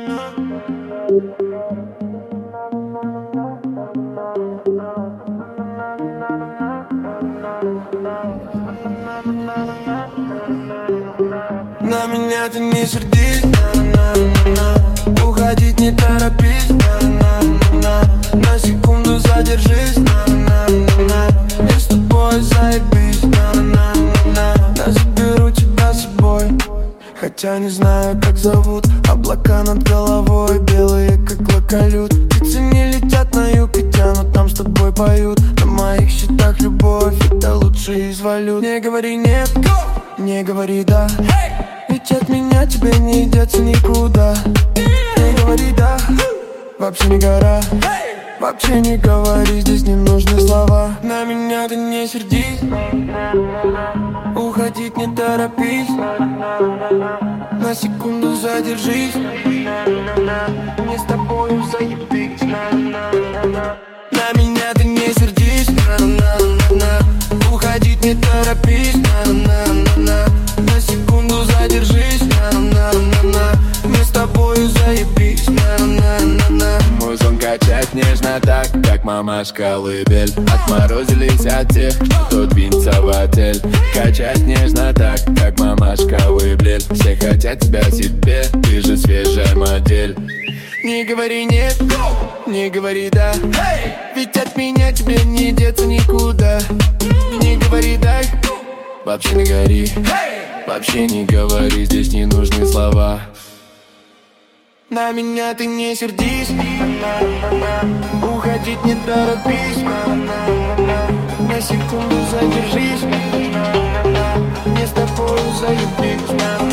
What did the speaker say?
На меня ты не сердись, уходить не торопись, на секунду задержись, я с тобой заебись, я заберу тебя с собой. Хотя не знаю, как зовут. Облака над головой, белые, как локолют. Птицы не летят на юг и тянут, там с тобой поют. На моих счетах любовь, это лучший из валют. Не говори нет, не говори да, ведь от меня тебе не деться никуда. Не говори да, вообще не гора. Вообще не говори, здесь не нужны слова. На меня ты не сердись, уходить не торопись, на секунду задержись, мне с тобою заебись. На меня ты не сердись, уходить не торопись, на секунду задержись, мне с тобою заебись. Мой сон качает нежно так, как мамашка колыбель. Отморозились от тех, кто двинется в отель. Качать нежно так, как мамашка колыбель. Все хотят тебя себе, ты же свежая модель. Не говори нет, не говори да, ведь от меня тебе не деться никуда. Не говори дай, Вообще не гори, вообще не говори, здесь не нужны слова. На меня ты не сердись, уходить не торопись, на секунду задержись, мне с тобой заебись.